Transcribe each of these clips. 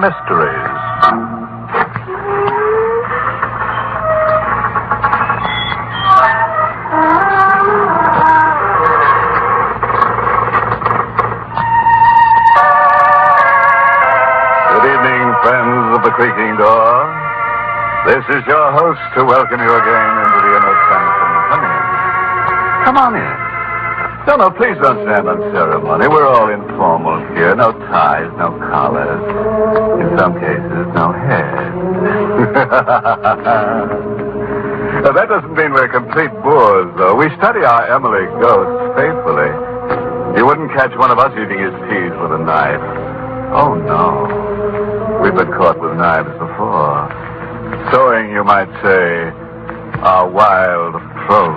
mysteries. Good evening, friends of the creaking door. This is your host to welcome you again into the inner sanctum. Come in. Come on in. No, please don't stand on ceremony. We're all informal here. No ties, no collars. In some cases, no heads. Now, that doesn't mean we're complete bores, though. We study our Emily ghosts faithfully. You wouldn't catch one of us eating his peas with a knife. Oh, no. We've been caught with knives before. Sowing, you might say, our wild throats.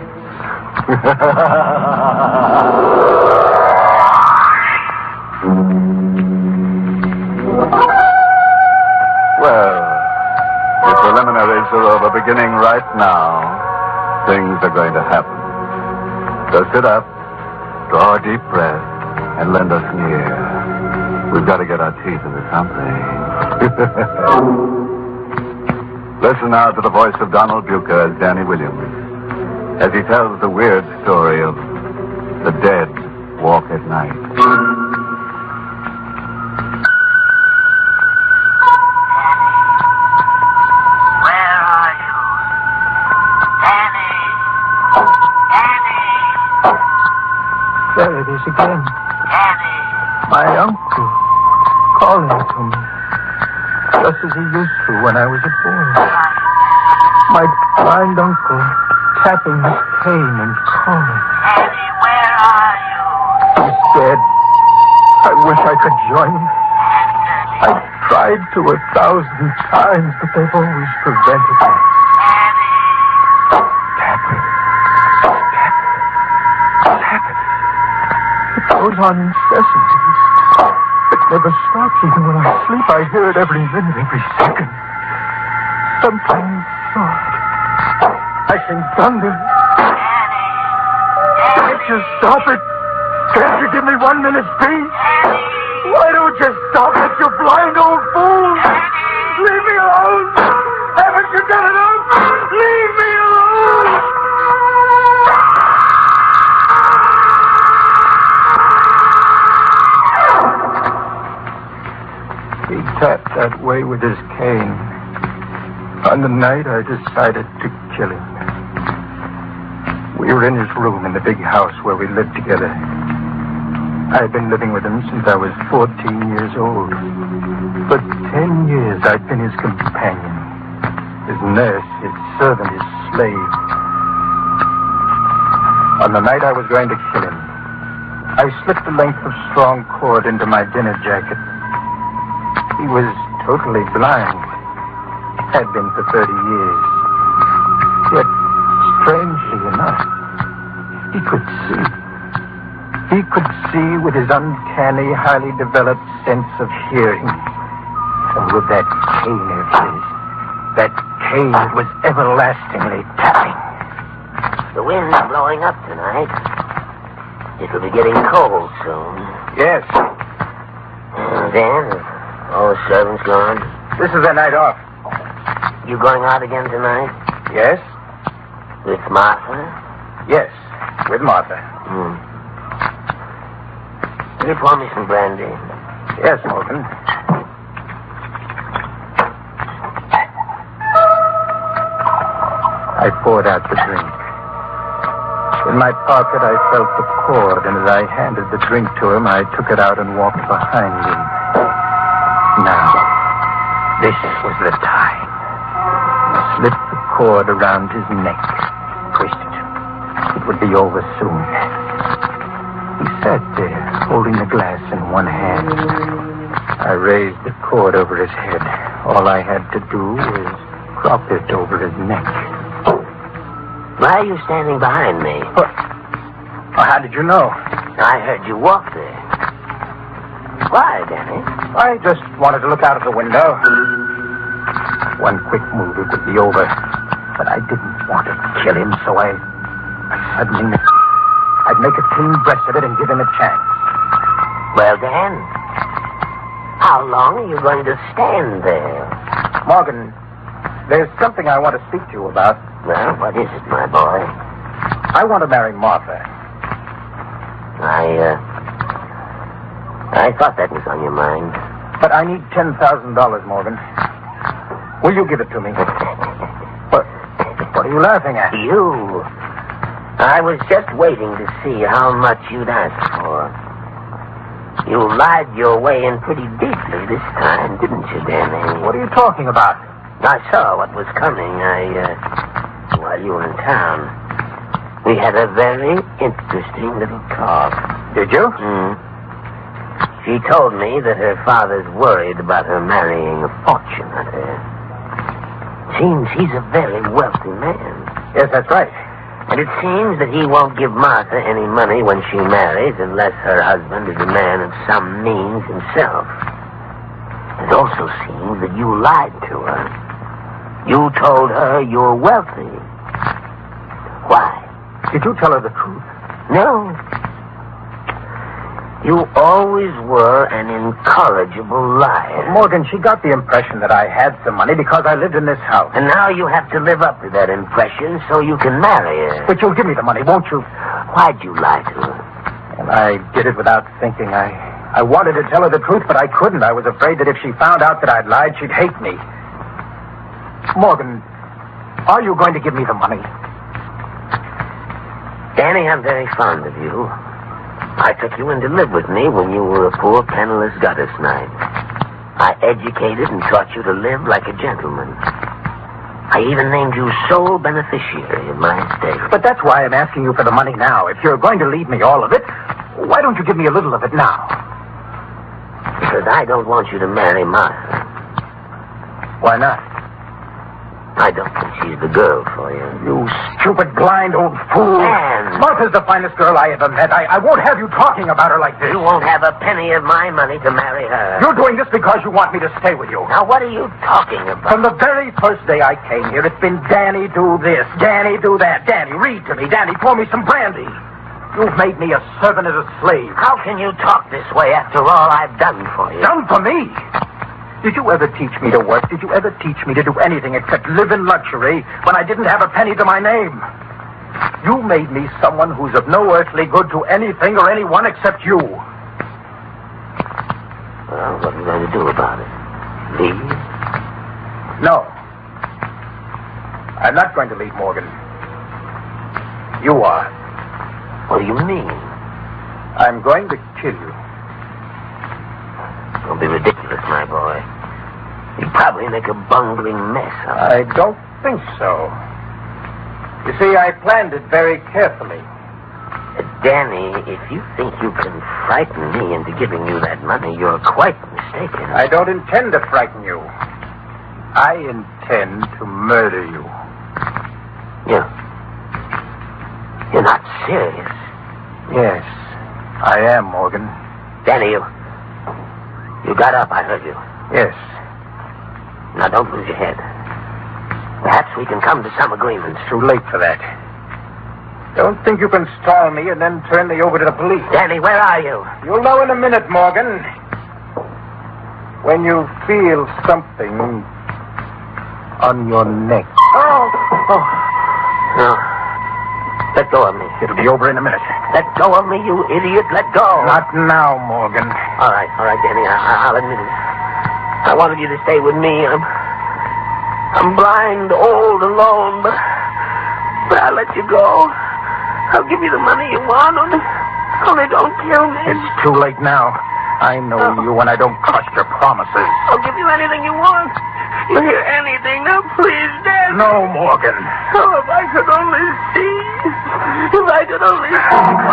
Well, the preliminaries are over. Beginning right now, things are going to happen. So sit up, draw a deep breath, and lend us an ear. We've got to get our teeth into something. Listen now to the voice of Donald Bucher as Danny Williams, as he tells the weird story of the dead walk at night. Where are you? Danny! Danny! There it is again. Danny! My uncle calling to me, just as he used to when I was a boy. My blind uncle tapping his cane and calling. Danny, where are you? He's dead. I wish I could join him. I've tried to 1,000 times, but they've always prevented me. Tapping. Tapping. It goes on incessantly. It never stops. Even when I sleep, I hear it every minute, every second. Sometimes soft. I can thunder. Can't you stop it? Can't you give me 1 minute's peace? Why don't you stop it, you blind old fool? Leave me alone! Haven't you done enough? Leave me alone! He tapped that way with his cane. On the night I decided to kill him. We were in his room in the big house where we lived together. I'd been living with him since I was 14 years old. For 10 years I'd been his companion, his nurse, his servant, his slave. On the night I was going to kill him, I slipped a length of strong cord into my dinner jacket. He was totally blind. Had been for 30 years. Yet, strangely enough, he could see. He could see with his uncanny, highly developed sense of hearing. And with that cane of his, that cane that was everlastingly tapping. The wind's blowing up tonight. It'll be getting cold soon. Yes. Dan, all the servants gone? This is their night off. You going out again tonight? Yes? With Martha? Yes, with Martha. Will you pour me some brandy? Yes, Morgan. I poured out the drink. In my pocket, I felt the cord, and as I handed the drink to him, I took it out and walked behind him. Now, this was the time. Slipped the cord around his neck. Twisted. It would be over soon. He sat there, holding the glass in one hand. I raised the cord over his head. All I had to do was drop it over his neck. Why are you standing behind me? What? Well, how did you know? I heard you walk there. Why, Danny? I just wanted to look out of the window. One quick move, it would be over. But I didn't want to kill him, so I suddenly... I'd make a clean breast of it and give him a chance. Well, Dan, How long are you going to stand there? Morgan, there's something I want to speak to you about. Well, what is it, my boy? I want to marry Martha. I thought that was on your mind. But I need $10,000, Morgan. Will you give it to me? What are you laughing at? You. I was just waiting to see how much you'd ask for. You lied your way in pretty deeply this time, didn't you, Danny? What are you talking about? I saw what was coming. While you were in town, we had a very interesting little talk. Did you? She told me that her father's worried about her marrying a fortune hunter. Seems he's a very wealthy man. Yes, that's right. And it seems that he won't give Martha any money when she marries unless her husband is a man of some means himself. It also seems that you lied to her. You told her you're wealthy. Why? Did you tell her the truth? No. You always were an incorrigible liar. Morgan, she got the impression that I had some money because I lived in this house. And now you have to live up to that impression so you can marry her. But you'll give me the money, won't you? Why'd you lie to her? Well, I did it without thinking. I wanted to tell her the truth, but I couldn't. I was afraid that if she found out that I'd lied, she'd hate me. Morgan, are you going to give me the money? Danny, I'm very fond of you. I took you in to live with me when you were a poor, penniless gutter snipe. I educated and taught you to live like a gentleman. I even named you sole beneficiary of my estate. But that's why I'm asking you for the money now. If you're going to leave me all of it, why don't you give me a little of it now? Because I don't want you to marry Martha. Why not? I don't think she's the girl for you. You stupid, blind old fool. Man. Martha's the finest girl I ever met. I won't have you talking about her like this. You won't have a penny of my money to marry her. You're doing this because you want me to stay with you. Now, what are you talking about? From the very first day I came here, it's been Danny do this, Danny do that. Danny, read to me. Danny, pour me some brandy. You've made me a servant and a slave. How can you talk this way after all I've done for you? Done for me? Did you ever teach me to work? Did you ever teach me to do anything except live in luxury when I didn't have a penny to my name? You made me someone who's of no earthly good to anything or anyone except you. Well, what are you going to do about it? Leave? No. I'm not going to leave, Morgan. You are. What do you mean? I'm going to kill you. Don't be ridiculous, my boy. You'd probably make a bungling mess of it. I don't think so. You see, I planned it very carefully. Danny, if you think you can frighten me into giving you that money, you're quite mistaken. I don't intend to frighten you. I intend to murder you. You're not serious. Yes, I am, Morgan. Danny, you got up, I heard you. Yes. Now, don't lose your head. Perhaps we can come to some agreement. It's too late for that. Don't think you can stall me and then turn me over to the police. Danny, where are you? You'll know in a minute, Morgan. When you feel something on your neck. Oh. No. Let go of me. It'll be over in a minute. Let go of me, you idiot. Let go. Not now, Morgan. All right, Danny. I'll admit it. I wanted you to stay with me. I'm blind, old, alone, but I'll let you go. I'll give you the money you want. Only don't kill me. It's too late now. I know you, and I don't trust your promises. I'll give you anything you want. You hear anything? Now, please, Dad. No, Morgan. Oh, if I could only see. If I could only see.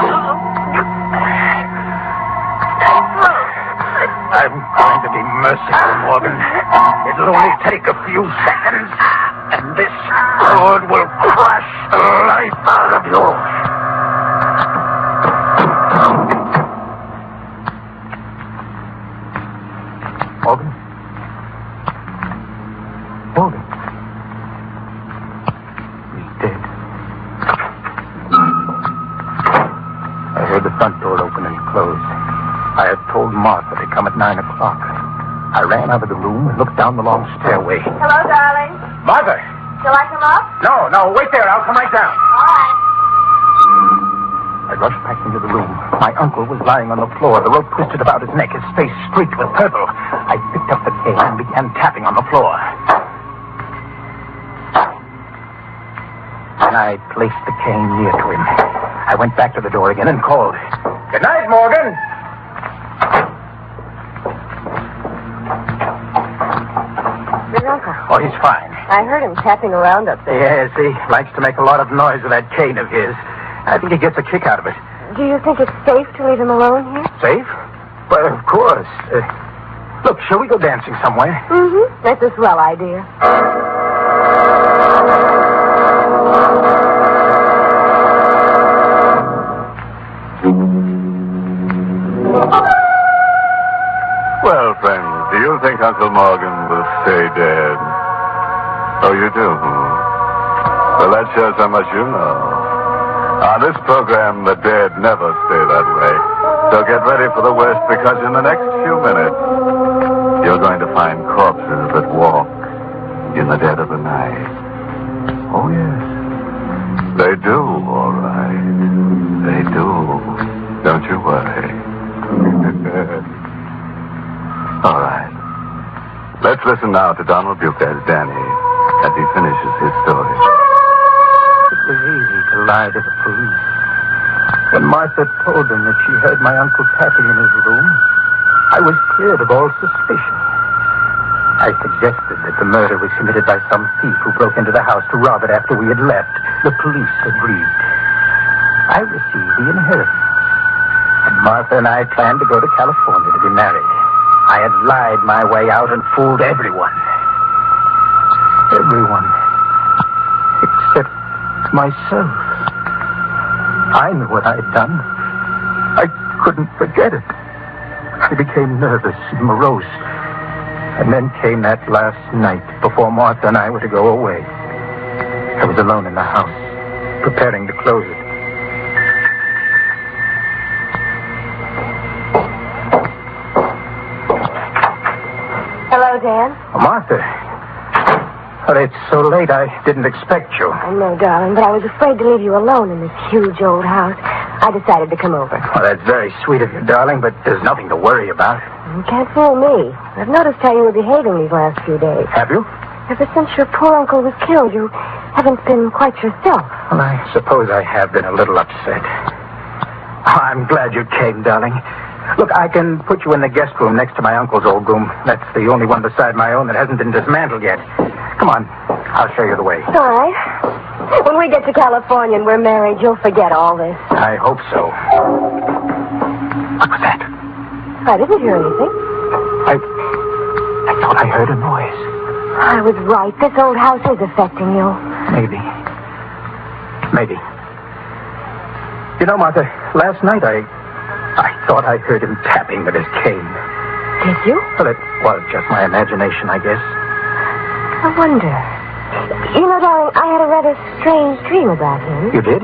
I'm going to be merciful, Morgan. It'll only take a few seconds, and this sword will crush the life out of you. Morgan? Morgan? He's dead. I heard the front door open and close. I had told Martha to come at 9 o'clock. I ran out of the room and looked down the long stairway. Hello, darling. Martha! Shall I come up? No, wait there. I'll come right down. All right. I rushed back into the room. My uncle was lying on the floor, the rope twisted about his neck, his face streaked with purple. I picked up the cane and began tapping on the floor. And I placed the cane near to him. I went back to the door again and called. Good night, Morgan. Where's Uncle? Oh, he's fine. I heard him tapping around up there. Yes, he likes to make a lot of noise with that cane of his. I think he gets a kick out of it. Do you think it's safe to leave him alone here? Safe? Well, of course. Look, shall we go dancing somewhere? Mm-hmm. That's a swell idea. Well, friends, do you think Uncle Morgan will stay dead? Oh, you do? Well, that shows how much you know. On this program, the dead never stay that way. So get ready for the worst, because in the next few minutes, you're going to find corpses that walk in the dead of the night. Oh, yes. They do, all right. They do. Don't you worry. All right. Let's listen now to Donald Duke as Danny as he finishes his story. It was easy to lie to the police. When Martha told them that she heard my uncle tapping in his room, I was cleared of all suspicion. I suggested that the murder was committed by some thief who broke into the house to rob it after we had left. The police agreed. I received the inheritance. And Martha and I planned to go to California to be married. I had lied my way out and fooled everyone. Everyone. Except myself. I knew what I had done. I couldn't forget it. I became nervous and morose. And then came that last night before Martha and I were to go away. I was alone in the house, preparing to close it. Hello, Dan. Oh, Martha. Well, it's so late I didn't expect you. I know, darling, but I was afraid to leave you alone in this huge old house. I decided to come over. Well, that's very sweet of you, darling, but there's nothing to worry about. You can't fool me. I've noticed how you were behaving these last few days. Have you? Ever since your poor uncle was killed, you haven't been quite yourself. Well, I suppose I have been a little upset. I'm glad you came, darling. Look, I can put you in the guest room next to my uncle's old room. That's the only one beside my own that hasn't been dismantled yet. Come on. I'll show you the way. All right. When we get to California and we're married, you'll forget all this. I hope so. What was that? I didn't hear anything. I thought I heard a noise. I was right. This old house is affecting you. Maybe. You know, Martha, last night I thought I heard him tapping with his cane. Did you? Well, it was just my imagination, I guess. I wonder. You know, darling, I had a rather strange dream about him. You did?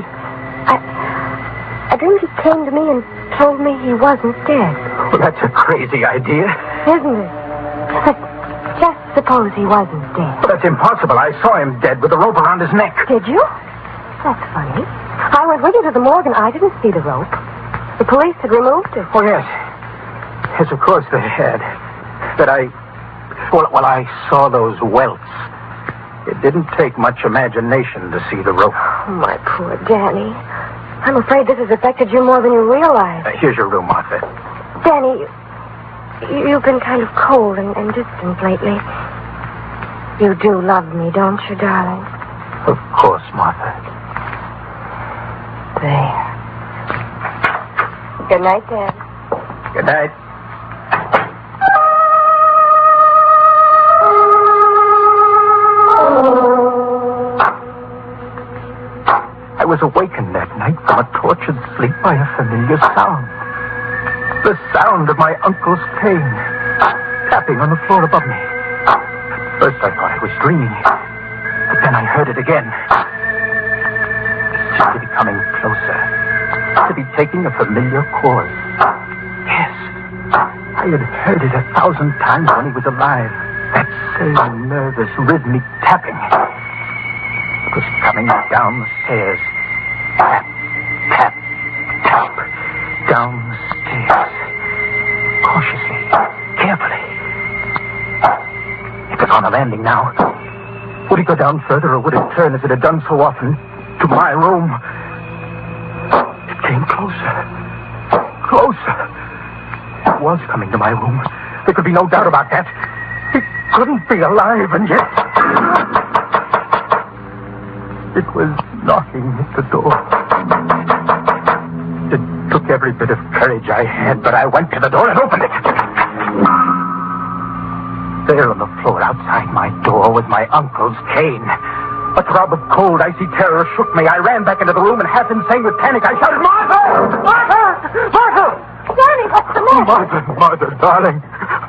I dreamed he came to me and told me he wasn't dead. Well, that's a crazy idea. Isn't it? But just suppose he wasn't dead. Well, that's impossible. I saw him dead with a rope around his neck. Did you? That's funny. I went with you to the morgue and I didn't see the rope. The police had removed it. Oh, yes. Yes, of course they had. But I saw those welts. It didn't take much imagination to see the rope. Oh, my poor Danny. I'm afraid this has affected you more than you realize. Here's your room, Martha. Danny, you've been kind of cold and distant lately. You do love me, don't you, darling? Of course, Martha. There. Good night, Dan. Good night. I was awakened that night from a tortured sleep by a familiar sound. The sound of my uncle's cane tapping on the floor above me. At first I thought I was dreaming, but then I heard it again. It seemed to be coming closer, to be taking a familiar course. Yes, I had heard it 1,000 times when he was alive. That same nervous, rhythmic tapping. It was coming down the stairs. Tap, tap, tap. Down the stairs. Cautiously, carefully. It was on the landing now. Would it go down further, or would it turn as it had done so often to my room? It came closer. Closer. It was coming to my room. There could be no doubt about that. It couldn't be alive, and yet... It was knocking at the door. It took every bit of courage I had, but I went to the door and opened it. There on the floor outside my door was my uncle's cane. A throb of cold, icy terror shook me. I ran back into the room and, half insane with panic, I shouted, "Martha! Martha! Martha!" Danny, what's the matter? Martha, darling.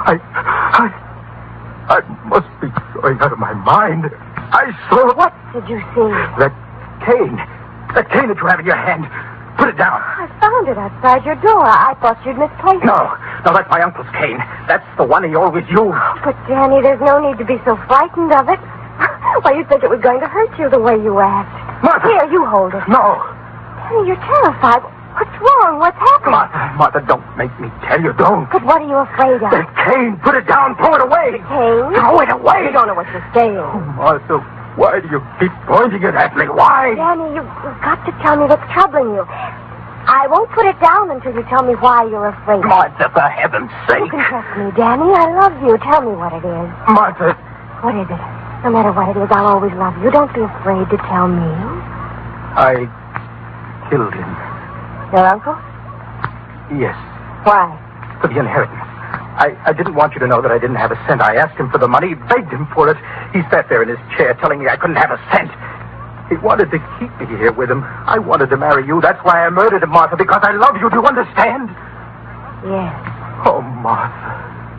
I must be going out of my mind. I saw... What did you see? That cane that you have in your hand. Put it down. I found it outside your door. I thought you'd misplaced it. No, that's my uncle's cane. That's the one he always used. But, Danny, there's no need to be so frightened of it. Why, you'd think it was going to hurt you the way you act. Martha! Here, you hold it. No. Danny, you're terrified. What's wrong? What's happened? Martha, don't make me tell you. Don't. But what are you afraid of? That cane. Put it down. Throw it away. Cane? Throw it away. You don't know what you're saying. Oh, Martha, why do you keep pointing it at me? Why? Danny, you've got to tell me what's troubling you. I won't put it down until you tell me why you're afraid. Martha, for heaven's sake. You can trust me, Danny. I love you. Tell me what it is. Martha. What is it? No matter what it is, I'll always love you. Don't be afraid to tell me. I killed him. Your uncle? Yes. Why? For the inheritance. I didn't want you to know that I didn't have a cent. I asked him for the money, begged him for it. He sat there in his chair telling me I couldn't have a cent. He wanted to keep me here with him. I wanted to marry you. That's why I murdered him, Martha, because I love you. Do you understand? Yes. Oh, Martha.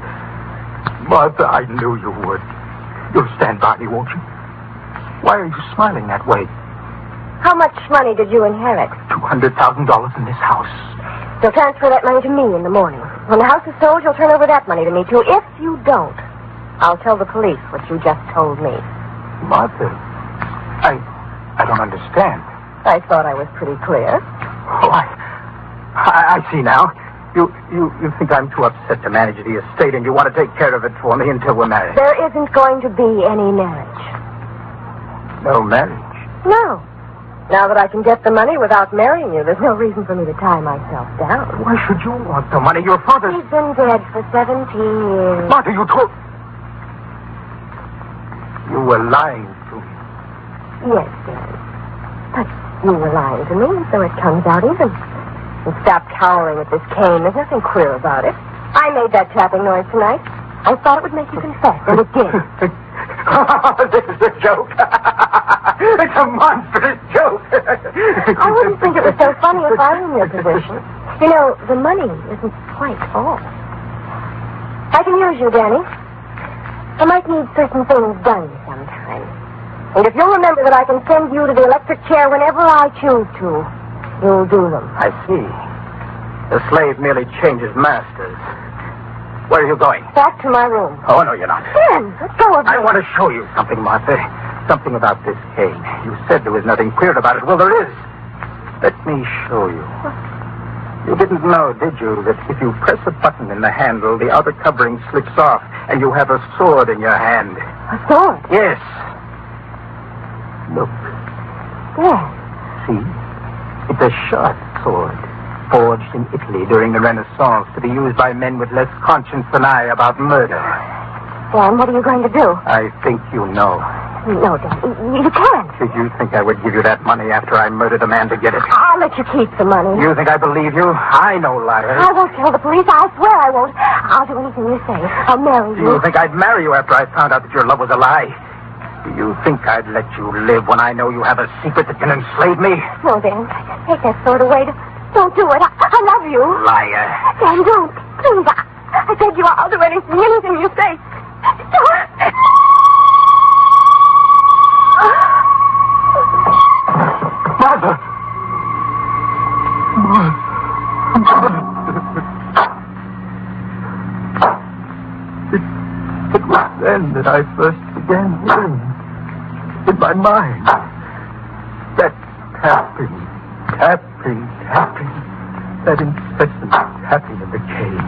Martha, I knew you would. You'll stand by me, won't you? Why are you smiling that way? How much money did you inherit? $200,000 in this house. You'll transfer that money to me in the morning. When the house is sold, you'll turn over that money to me, too. If you don't, I'll tell the police what you just told me. Martha, I don't understand. I thought I was pretty clear. Oh, I see now. You think I'm too upset to manage the estate, and you want to take care of it for me until we're married. There isn't going to be any marriage. No marriage? No. Now that I can get the money without marrying you, there's no reason for me to tie myself down. Why should you want the money? Your father... He's been dead for 17 years. Martha, you told... You were lying to me. Yes, Dad. But you were lying to me, so it comes out even. And stop cowering at this cane. There's nothing queer about it. I made that tapping noise tonight. I thought it would make you confess, and it did. This is a joke. It's a monstrous joke. I wouldn't think it was so funny if I were in your position. You know, the money isn't quite all. I can use you, Danny. I might need certain things done sometime. And if you'll remember that I can send you to the electric chair whenever I choose to, you'll do them. I see. The slave merely changes masters. Where are you going? Back to my room. Oh, no, you're not. Ben, let go of me. I want to show you something, Martha. Something about this cane. You said there was nothing queer about it. Well, there is. Let me show you. You didn't know, did you, that if you press a button in the handle, the outer covering slips off, and you have a sword in your hand. A sword? Yes. Look. Yes. See? It's a sharp sword, forged in Italy during the Renaissance to be used by men with less conscience than I about murder. Dan, what are you going to do? I think you know. No, Dan, you can't. Did you think I would give you that money after I murdered a man to get it? I'll let you keep the money. You think I believe you? I know liars. I won't tell the police. I swear I won't. I'll do anything you say. I'll marry Do you. you think I'd marry you after I found out that your love was a lie? Do you think I'd let you live when I know you have a secret that can enslave me? No, Dan. Take that sword away. Don't do it. I love you. Liar. Dan, don't. Please. I beg you. I'll do anything you say. Don't. Martha! that I first began hearing in my mind. That tapping, tapping, tapping. That incessant tapping in the cave.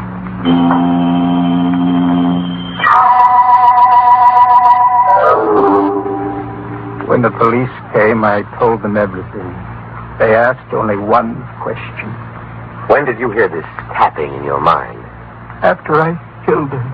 When the police came, I told them everything. They asked only one question. When did you hear this tapping in your mind? After I killed her.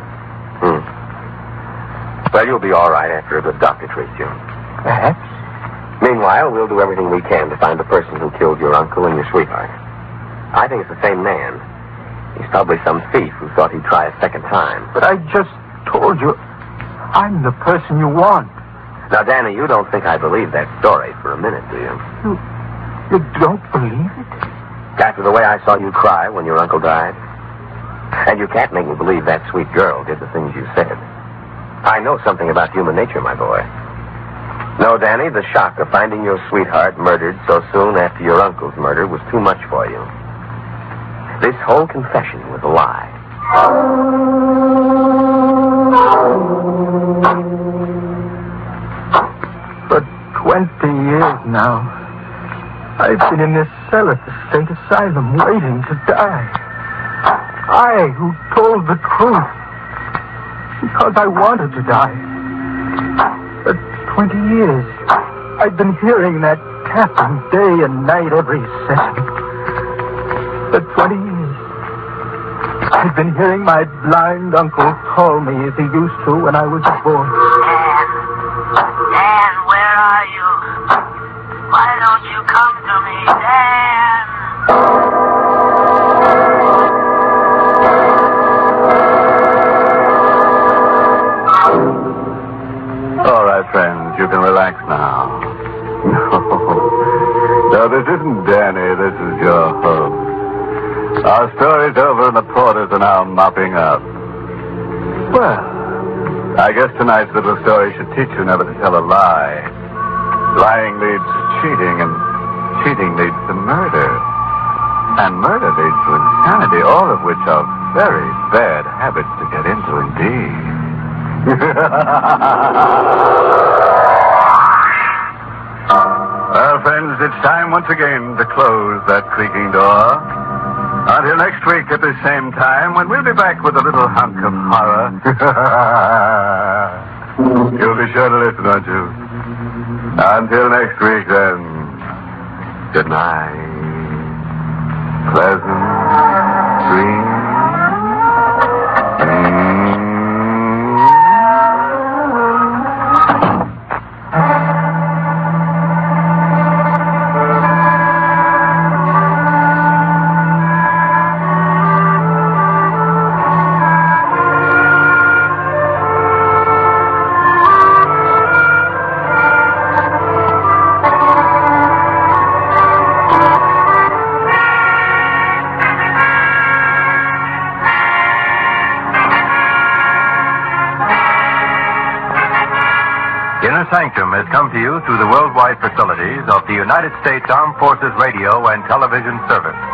Well, you'll be all right after a good doctor treats you. Perhaps. Meanwhile, we'll do everything we can to find the person who killed your uncle and your sweetheart. I think it's the same man. He's probably some thief who thought he'd try a second time. But I just told you, I'm the person you want. Now, Danny, you don't think I believe that story for a minute, do you? You don't believe it? After the way I saw you cry when your uncle died? And you can't make me believe that sweet girl did the things you said. I know something about human nature, my boy. No, Danny, the shock of finding your sweetheart murdered so soon after your uncle's murder was too much for you. This whole confession was a lie. For 20 years now, I've been in this cell at the state asylum waiting to die. I who told the truth because I wanted to die. For 20 years, I've been hearing that tapping day and night every second. For 20 years, I've been hearing my blind uncle call me as he used to when I was a boy. Dan, where are you? Why don't you come to me, Dan? All right, friends, you can relax now. No, this isn't Danny. This is your host. Our story's over and the porters are now mopping up. Well, I guess tonight's little story should teach you never to tell a lie. Lying leads to cheating, and cheating leads to murder. And murder leads to insanity, all of which are very bad habits to get into indeed. Well, friends, it's time once again to close that creaking door. Until next week at the same time, when we'll be back with a little hunk of horror. You'll be sure to listen, won't you? Until next week, then. Good night. Pleasant dreams. Inner Sanctum has come to you through the worldwide facilities of the United States Armed Forces Radio and Television Service.